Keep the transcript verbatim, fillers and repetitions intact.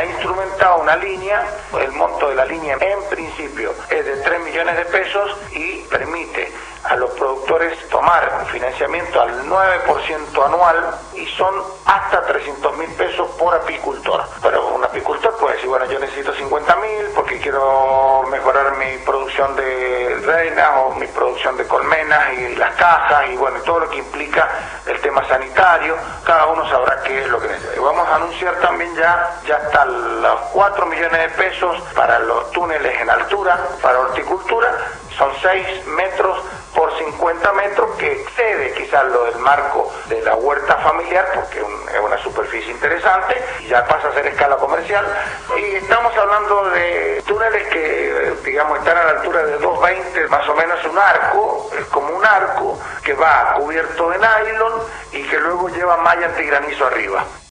ha instrumentado una línea, el monto de la línea en principio es de tres millones de pesos y permite a los productores tomar un financiamiento al nueve por ciento anual y son hasta trescientos mil pesos por apicultor. Pero un apicultor puede decir, bueno, yo necesito cincuenta mil porque quiero mejorar mi producción de reinas o mi producción de colmenas y las cajas y bueno, todo lo que implica el tema sanitario. Cada uno sabrá qué es lo que necesita. Y vamos a anunciar también ya, ya están los cuatro millones de pesos para los túneles en altura, para horticultura, son seis metros por cincuenta metros, que excede quizás lo del marco de la huerta familiar, porque es, un, es una superficie interesante, y ya pasa a ser escala comercial, y estamos hablando de túneles que, digamos, están a la altura de dos veinte, más o menos un arco, es como un arco que va cubierto de nylon y que luego lleva malla antigranizo arriba.